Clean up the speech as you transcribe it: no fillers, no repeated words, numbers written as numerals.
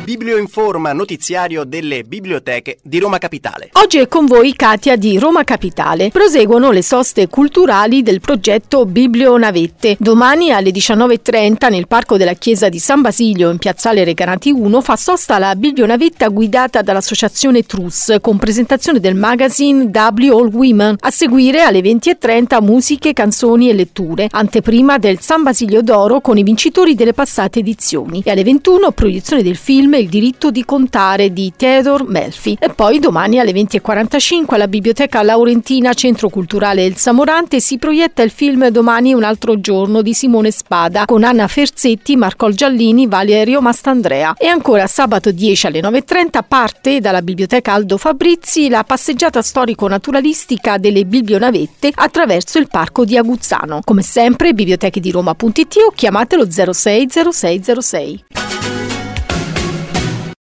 Biblioinforma notiziario delle biblioteche di Roma Capitale. Oggi è con voi Katia di Roma Capitale. Proseguono le soste culturali del progetto Biblionavette. Domani alle 19:30 nel parco della chiesa di San Basilio in piazzale Recanati 1 fa sosta la Biblionavetta guidata dall'associazione TRUS con presentazione del magazine W All Women. A seguire alle 20:30 musiche, canzoni e letture. Anteprima del San Basilio d'Oro con i vincitori delle passate edizioni. E alle 21 proiezione del film Il diritto di contare di Theodore Melfi. E poi domani alle 20:45 alla Biblioteca Laurentina Centro Culturale El Samorante si proietta il film Domani un altro giorno di Simone Spada con Anna Ferzetti, Marcol Giallini, Valerio Mastandrea. E ancora sabato 10 alle 9:30 parte dalla Biblioteca Aldo Fabrizi la passeggiata storico-naturalistica delle Biblionavette attraverso il parco di Aguzzano. Come sempre biblioteche di Roma.it o chiamatelo 060606.